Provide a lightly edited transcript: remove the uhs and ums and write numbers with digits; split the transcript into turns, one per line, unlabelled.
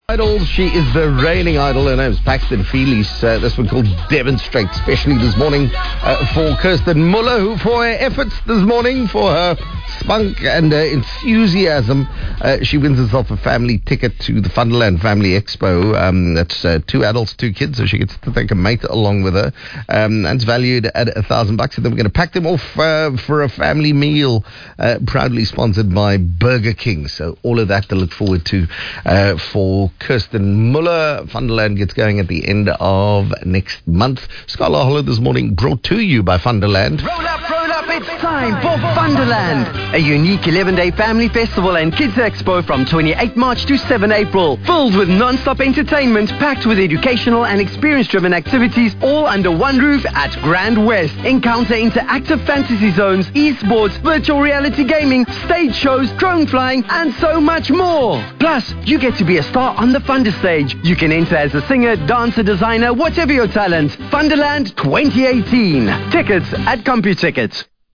Idol. She is the reigning idol. Her name's Paxton Feely. This one called Demonstrate, especially this morning for Kirsten Muller, who for her efforts this morning, for her spunk and enthusiasm, she wins herself a family ticket to the Funderland Family Expo. That's 2 adults, 2 kids, so she gets to take a mate along with her. And it's valued at $1,000. And then we're going to pack them off for a family meal, proudly sponsored by Burger King. So all of that to look forward to for Kirsten Muller. Funderland gets going at the end of next month. Scholar Hollow this morning brought to you by Funderland.
Roll up, it's time for Funderland, a unique 11-day family festival and kids expo from 28 March to 7 April, filled with non-stop entertainment, packed with educational and experience-driven activities, all under one roof at Grand West. Encounter interactive fantasy zones, esports, virtual reality gaming, stage shows, drone flying, and so much more. Plus, you get to be a star on the Funder stage. You can enter as a singer, dancer, designer, whatever your talent. Funderland 2018. Tickets at CompuTickets.